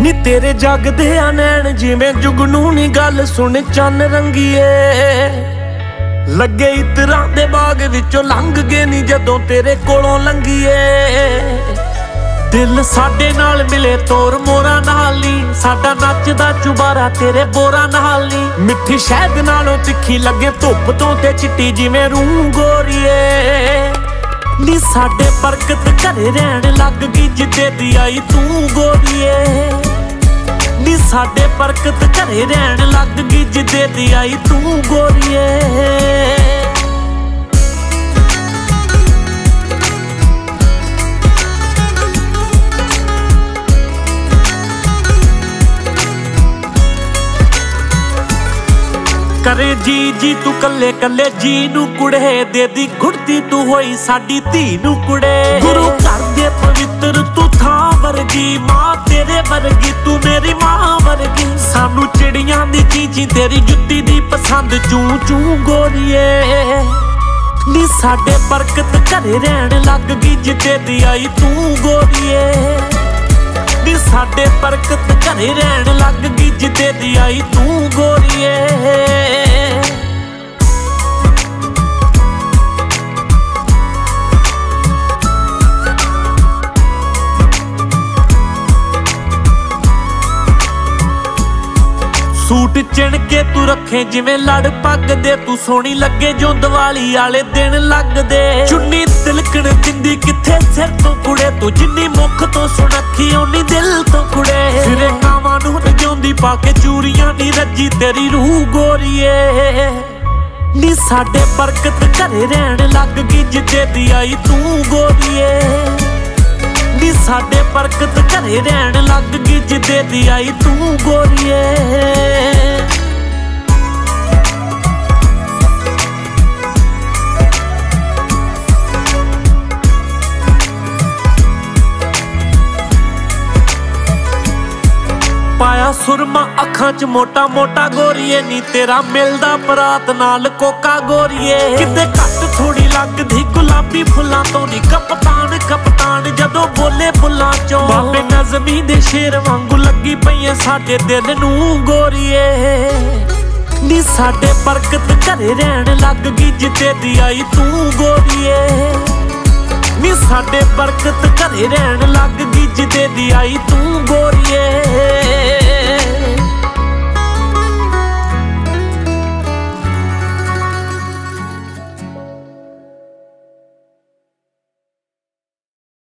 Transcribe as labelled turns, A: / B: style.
A: ਨੀ ਤੇਰੇ ਜਗਦੇ ਆ ਨੈਣ ਜਿਵੇਂ ਜੁਗਨੂ ਨੀ ਗੱਲ ਸੁਣ ਚੰਨ ਰੰਗੀਏ। ਲੱਗੇ ਇਤਰਾਂ ਦੇ ਬਾਗ ਵਿੱਚੋਂ ਲੰਘ ਗਏ ਨੀ ਜਦੋਂ ਤੇਰੇ ਕੋਲੋਂ ਲੰਘੀਏ। ਦਿਲ ਸਾਡੇ ਨਾਲ ਮਿਲੇ ਤੋਰ ਮੋਰਾਂ ਨਾਲ ਨੀ, ਸਾਡਾ ਨੱਚਦਾ ਚੁਬਾਰਾ ਤੇਰੇ ਬੋਰਾਂ ਨਾਲ ਨੀ। ਮਿੱਠੀ ਸ਼ਹਿਦ ਨਾਲੋਂ ਤਿੱਖੀ ਲੱਗੇ ਧੁੱਪ ਤੋਂ ਤੇ ਚਿੱਟੀ ਜਿਵੇਂ ਰੂਹ ਗੋਰੀਏ। ਨੀ ਸਾਡੇ ਬਰਕਤ ਘਰੇ ਰਹਿਣ ਲੱਗ ਗਈ ਜਿੱਦੇ ਦੀ ਆਈ ਤੂੰ ਗੋਰੀਏ। ਨੀ ਸਾਡੇ ਬਰਕਤ ਘਰੇ ਰਹਿਣ ਲੱਗ ਗਈ ਜਿੱਦੇ ਦੀ ਆਈ ਤੂੰ ਗੋਰੀਏ। ਕਰੇ ਜੀ ਜੀ ਤੂੰ ਕੱਲੇ ਕੱਲੇ ਜੀ ਨੂੰ ਕੁੜੇ, ਦੇ ਦੀ ਘੁੜਤੀ ਤੂੰ ਹੋਈ ਸਾਡੀ ਧੀ ਨੂੰ ਕੁੜੇ। ਗੁਰੂ ਘਰ ਦੇ ਪਵਿੱਤਰ ਤੂੰ ਥਾਂ ਵਰਗੀ, ਮਾਂ ਤੇਰੇ ਵਰਗੀ ਤੂੰ ਮੇਰੀ ਮਾਂ ਵਰਗੀ। ਸਾਨੂੰ ਚਿੜੀਆਂ ਦੀ ਚੀਚੀ ਤੇਰੀ ਜੁੱਤੀ ਦੀ ਪਸੰਦ ਚੂੰ ਚੂੰ ਗੋਰੀਏ। ਨੀ ਸਾਡੇ ਬਰਕਤ ਘਰੇ ਰਹਿਣ ਲੱਗ ਗਈ ਜਿੱਦੇ ਦੀ ਆਈ ਤੂੰ ਗੋਰੀਏ। ਨੀ ਸਾਡੇ ਬਰਕਤ ਘਰੇ ਰਹਿਣ ਲੱਗ ਗਈ ਜਿੱਦੇ ਦੀ ਆਈ ਤੂੰ ਗੋਰੀਏ। ਸੂਟ ਚਿਣ ਕੇ ਤੂੰ ਰੱਖੇ ਜਿਵੇਂ ਲੜ ਪੱਗ ਦੇ, ਤੂੰ ਸੋਹਣੀ ਲੱਗੇ ਜੋ ਦੀਵਾਲੀ ਵਾਲੇ ਦਿਨ ਲੱਗਦੇ। ਚੁੰਨੀ ਤਿਲਕਣ ਦਿੰਦੀ ਕਿੱਥੇ ਸਿਰ ਤੋਂ ਕੁੜੇ, ਤੂੰ ਜਿੰਨੀ ਮੁੱਖ ਤੋਂ ਸੁਣੱਖੀ ਓਨੀ ਦਿਲ ਤੋਂ ਕੁੜੇ। ਸਿਰੇ ਕਾਵਾਂ ਨੂੰ ਰਜਾਉਂਦੀ ਪਾ ਕੇ ਚੂੜੀਆਂ ਨੀ ਰੱਜੀ ਤੇਰੀ ਰੂਹ ਗੋਰੀਏ। ਨੀ ਸਾਡੇ ਬਰਕਤ ਘਰੇ ਰਹਿਣ ਲੱਗ ਗਈ ਜਿੱਦੇ ਦੀ ਆਈ ਤੂੰ ਗੋਰੀਏ। ਨੀ ਸਾਡੇ ਬਰਕਤ ਘਰੇ ਰਹਿਣ ਲੱਗ ਗਈ ਜਿੱਦੇ ਦੀ ਆਈ ਤੂੰ ਗੋਰੀਏ। ਪਾਇਆ ਸੁਰਮਾ ਅੱਖਾਂ 'ਚ ਮੋਟਾ ਮੋਟਾ ਗੋਰੀਏ, ਨੀ ਤੇਰਾ ਮਿਲਦਾ ਬਰਾਤ ਨਾਲ ਕੋਕਾ ਗੋਰੀਏ। ਕਿਤੇ ਘੱਟ ਥੋੜੀ ਲੱਗਦੀ ਗੁਲਾਬੀ ਫੁੱਲਾਂ ਤੋਂ ਨੀ, ਕਪਤਾਨ ਕਪਤਾਨ ਜਦੋਂ ਬੋਲੇ ਬੁੱਲਾਂ ਚੋਂ। ਬਾਬੇ ਨਜ਼ਮੀ ਦੇ ਸ਼ੇਰ ਵਾਂਗੂ ਲੱਗੀ ਪਈਏ ਸਾਡੇ ਦਿਲ ਨੂੰ ਗੋਰੀਏ। ਨੀ ਸਾਡੇ ਬਰਕਤ ਘਰੇ ਰਹਿਣ ਲੱਗ ਗਈ ਜਿੱਦੇ ਦੀ ਆਈ ਤੂੰ ਗੋਰੀਏ। ਨੀ ਸਾਡੇ ਬਰਕਤ ਘਰੇ ਰਹਿਣ ਲੱਗ ਗਈ ਜਿੱਦੇ ਦੀ ਆਈ ਤੂੰ ਗੋਰੀਏ।